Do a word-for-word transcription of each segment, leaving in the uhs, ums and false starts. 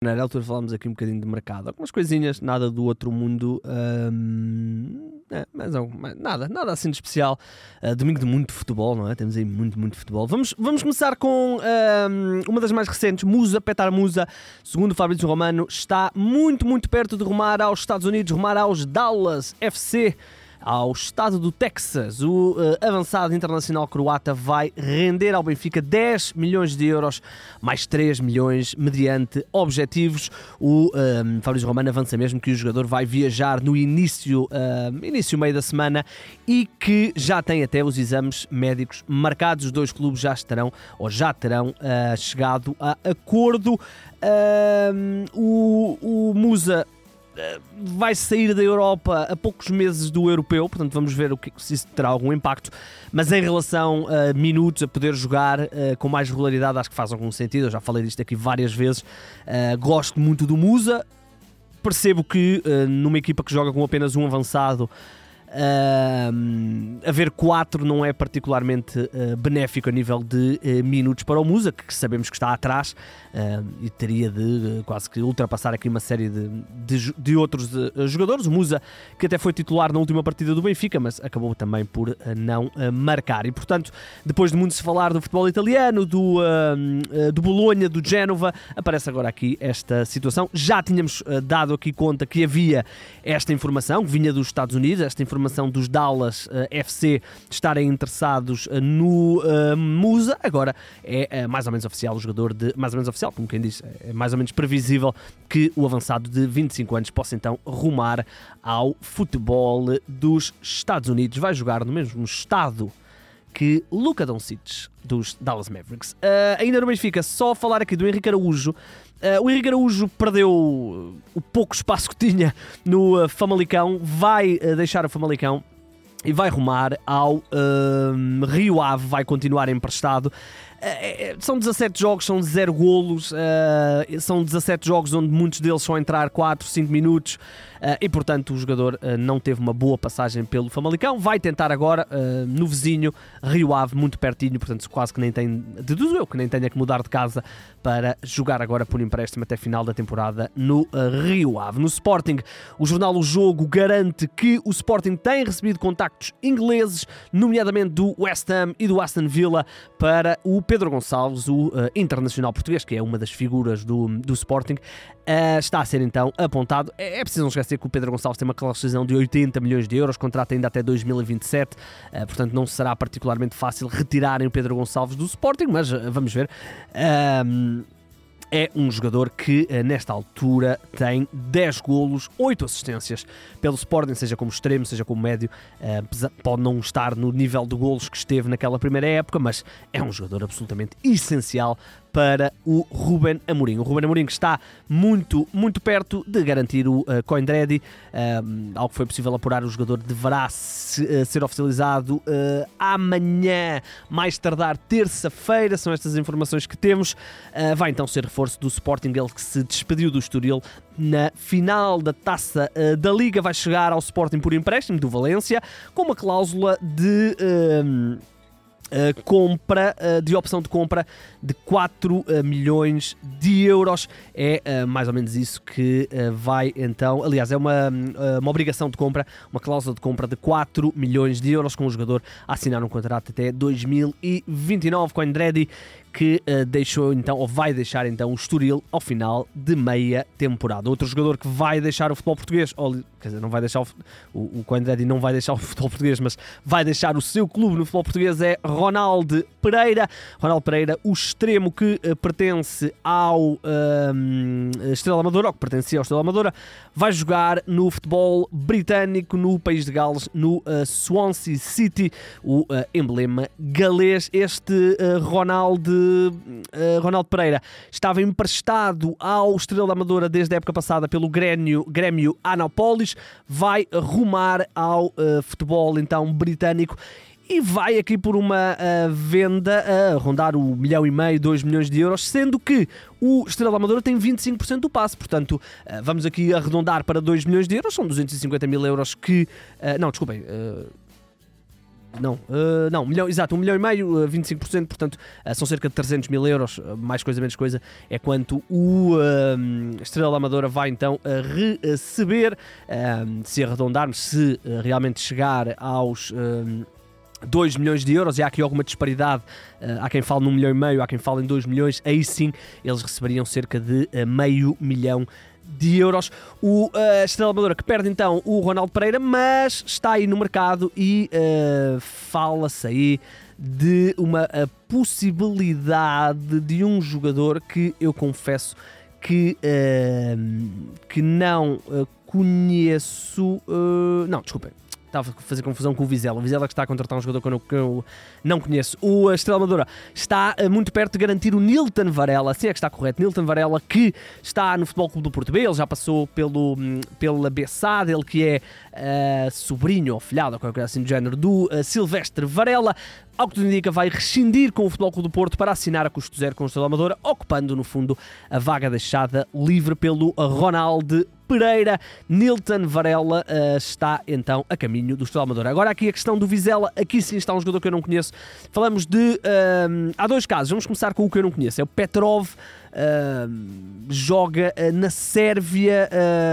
Na altura falámos aqui um bocadinho de mercado, algumas coisinhas, nada do outro mundo, hum, é, mas não, nada, nada assim de especial. Uh, domingo de muito futebol, não é? Temos aí muito, muito futebol. Vamos, vamos começar com hum, uma das mais recentes, Musa, Petar Musa, segundo o Fabrício Romano, está muito, muito perto de rumar aos Estados Unidos, rumar aos Dallas F C. Ao estado do Texas. O uh, avançado internacional croata vai render ao Benfica dez milhões de euros, mais três milhões mediante objetivos. O um, Fabrício Romano avança mesmo que o jogador vai viajar no início, uh, início meio da semana e que já tem até os exames médicos marcados. Os dois clubes já estarão, ou já terão uh, chegado a acordo. Uh, o, o Musa vai sair da Europa a poucos meses do europeu, portanto vamos ver o que, se isso terá algum impacto, mas em relação a minutos, a poder jogar uh, com mais regularidade, acho que faz algum sentido. Eu já falei disto aqui várias vezes. Uh, gosto muito do Musa, percebo que uh, numa equipa que joga com apenas um avançado, Uh, haver quatro não é particularmente uh, benéfico a nível de uh, minutos para o Musa, que sabemos que está atrás uh, e teria de uh, quase que ultrapassar aqui uma série de, de, de outros uh, jogadores. O Musa, que até foi titular na última partida do Benfica, mas acabou também por uh, não uh, marcar. E portanto, depois de muito se falar do futebol italiano, do, uh, uh, do Bolonha, do Génova, aparece agora aqui esta situação. Já tínhamos uh, dado aqui conta que havia esta informação, que vinha dos Estados Unidos, esta informação dos Dallas uh, F C estarem interessados uh, no uh, Musa. Agora é uh, mais ou menos oficial o jogador de... Mais ou menos oficial, como quem diz, é mais ou menos previsível que o avançado de vinte e cinco anos possa então rumar ao futebol dos Estados Unidos. Vai jogar no mesmo estado que Luka Doncic dos Dallas Mavericks. Uh, ainda no Benfica, só falar aqui do Henrique Araújo. Uh, o Henrique Araújo perdeu o pouco espaço que tinha no uh, Famalicão, vai uh, deixar o Famalicão e vai rumar ao uh, Rio Ave, vai continuar emprestado. Uh, são dezassete jogos, são zero golos, uh, são dezassete jogos onde muitos deles só entrar quatro, cinco minutos uh, e portanto o jogador uh, não teve uma boa passagem pelo Famalicão. Vai tentar agora uh, no vizinho Rio Ave, muito pertinho, portanto quase que nem tem, deduzo eu, que nem tenha que mudar de casa para jogar agora por empréstimo até final da temporada no uh, Rio Ave. No Sporting, o jornal O Jogo garante que o Sporting tem recebido contactos ingleses, nomeadamente do West Ham e do Aston Villa, para o Pedro Gonçalves, o uh, internacional português, que é uma das figuras do, do Sporting, uh, está a ser então apontado. É, é preciso não esquecer que o Pedro Gonçalves tem uma cláusula de oitenta milhões de euros, contrato ainda até dois mil e vinte e sete, uh, portanto não será particularmente fácil retirarem o Pedro Gonçalves do Sporting, mas uh, vamos ver. Um, É um jogador que, nesta altura, tem dez golos, oito assistências pelo Sporting, seja como extremo, seja como médio. Pode não estar no nível de golos que esteve naquela primeira época, mas é um jogador absolutamente essencial para o Ruben Amorim. O Ruben Amorim que está muito, muito perto de garantir o uh, Coindredi, uh, algo que foi possível apurar. O jogador deverá se, uh, ser oficializado uh, amanhã, mais tardar terça-feira, são estas informações que temos. Uh, vai então ser reforço do Sporting, ele que se despediu do Estoril na final da Taça uh, da Liga, vai chegar ao Sporting por empréstimo do Valência, com uma cláusula de... Uh, Uh, compra, uh, de opção de compra de quatro milhões de euros. É uh, mais ou menos isso que uh, vai então, aliás é uma, uh, uma obrigação de compra, uma cláusula de compra de quatro milhões de euros, com o jogador a assinar um contrato até dois mil e vinte e nove com Andretti, que uh, deixou então, ou vai deixar então o Estoril ao final de meia temporada. Outro jogador que vai deixar o futebol português, ou, quer dizer, não vai deixar o, o, o Coindredi não vai deixar o futebol português, mas vai deixar o seu clube no futebol português, é Ronaldo Pereira. Ronaldo Pereira, o extremo que uh, pertence ao uh, Estrela Amadora, ou que pertencia ao Estrela Amadora, vai jogar no futebol britânico, no país de Gales, no uh, Swansea City, o uh, emblema galês. Este uh, Ronaldo Uh, Ronaldo Pereira estava emprestado ao Estrela da Amadora desde a época passada pelo Grêmio, Grêmio Anápolis, vai rumar ao uh, futebol então britânico e vai aqui por uma uh, venda a rondar o milhão e meio, dois milhões de euros, sendo que o Estrela da Amadora tem vinte e cinco por cento do passe, portanto uh, vamos aqui arredondar para dois milhões de euros, são duzentos e cinquenta mil euros que... Uh, não, desculpem... Uh, não, uh, não, um milhão, exato, um milhão e meio, uh, vinte e cinco por cento, portanto uh, são cerca de trezentos mil euros, uh, mais coisa menos coisa, é quanto o uh, Estrela da Amadora vai então uh, receber, uh, se arredondarmos, se uh, realmente chegar aos... Uh, dois milhões de euros, e há aqui alguma disparidade, uh, há quem fale num milhão e meio, há quem fale em dois milhões, aí sim eles receberiam cerca de uh, meio milhão de euros. O uh, Estrela Amadora que perde então o Ronaldo Pereira, mas está aí no mercado e uh, fala-se aí de uma uh, possibilidade de um jogador que eu confesso que, uh, que não uh, conheço, uh, não, desculpem, estava a fazer confusão com o Vizela. O Vizela que está a contratar um jogador que eu não, que eu não conheço. O Estrela Amadora está muito perto de garantir o Nilton Varela, assim é que está correto, Nilton Varela, que está no Futebol Clube do Porto B, ele já passou pelo, pela Bessade, ele que é uh, sobrinho ou filhado, ou qualquer coisa assim do género, do uh, Silvestre Varela. Ao que tudo indica, vai rescindir com o Futebol Clube do Porto para assinar a custo zero com o Estrela Amadora, ocupando no fundo a vaga deixada livre pelo Ronaldo Pereira. Nilton Varela uh, está então a caminho do Estrela Amadora. Agora aqui a questão do Vizela, aqui sim está um jogador que eu não conheço. Falamos de... Uh, há dois casos, vamos começar com o que eu não conheço, é o Petrov. Uh, joga uh, na Sérvia,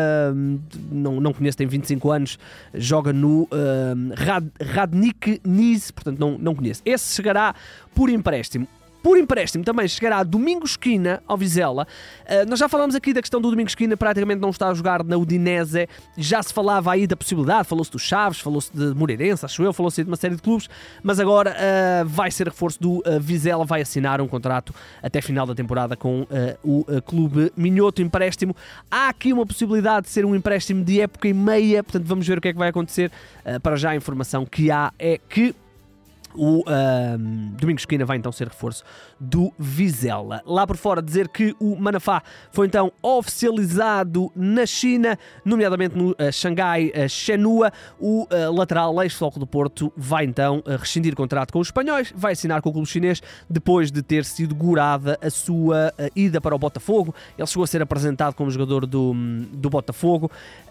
uh, não, não conheço, tem vinte e cinco anos, joga no uh, Rad, Radnik Nice, portanto não, não conheço. Esse chegará por empréstimo. Por empréstimo também chegará Domingos Quina ao Vizela. Uh, nós já falamos aqui da questão do Domingos Quina, praticamente não está a jogar na Udinese. Já se falava aí da possibilidade, falou-se do Chaves, falou-se de Moreirense, acho eu, falou-se de uma série de clubes, mas agora uh, vai ser reforço do uh, Vizela, vai assinar um contrato até final da temporada com uh, o uh, clube minhoto, empréstimo. Há aqui uma possibilidade de ser um empréstimo de época e meia, portanto vamos ver o que é que vai acontecer. Uh, para já a informação que há é que o uh, Domingos Quina vai então ser reforço do Vizela. Lá por fora dizer que o Manafá foi então oficializado na China, nomeadamente no uh, Xangai uh, Shenhua. O uh, lateral ex-Futebol do Porto vai então uh, rescindir contrato com os espanhóis, vai assinar com o clube chinês depois de ter sido gorada a sua uh, ida para o Botafogo. Ele chegou a ser apresentado como jogador do, do Botafogo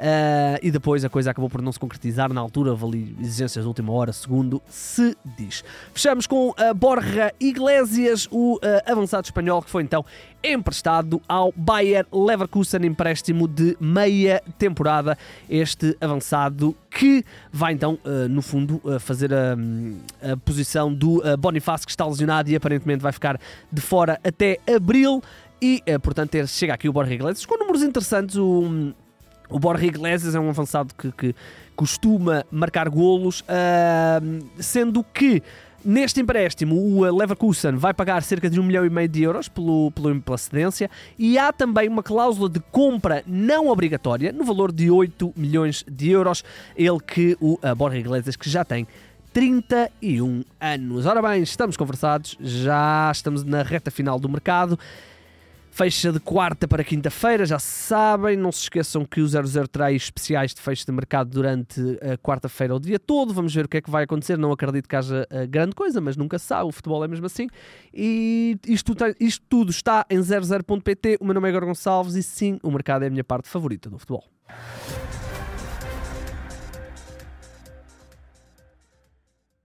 uh, e depois a coisa acabou por não se concretizar na altura, ali exigências de última hora, segundo se diz. Fechamos com a Borja Iglesias, o uh, avançado espanhol que foi então emprestado ao Bayer Leverkusen, empréstimo de meia temporada. Este avançado que vai então, uh, no fundo, uh, fazer a, a posição do uh, Bonifácio, que está lesionado e aparentemente vai ficar de fora até abril. E, uh, portanto, ter, chega aqui o Borja Iglesias com números interessantes. O, o Borja Iglesias é um avançado que, que costuma marcar golos, uh, sendo que neste empréstimo o Leverkusen vai pagar cerca de um milhão e meio de euros pelo, pelo, pela cedência, e há também uma cláusula de compra não obrigatória no valor de oito milhões de euros, ele que o uh, Borja Iglesias, que já tem trinta e um anos. Ora bem, estamos conversados, já estamos na reta final do mercado. Fecha de quarta para quinta-feira, já sabem, não se esqueçam que o zero zero terá especiais de fecho de mercado durante a quarta-feira o dia todo. Vamos ver o que é que vai acontecer, não acredito que haja grande coisa, mas nunca se sabe, o futebol é mesmo assim. E isto, isto tudo está em zero zero ponto pt, o meu nome é Igor Gonçalves e sim, o mercado é a minha parte favorita do futebol.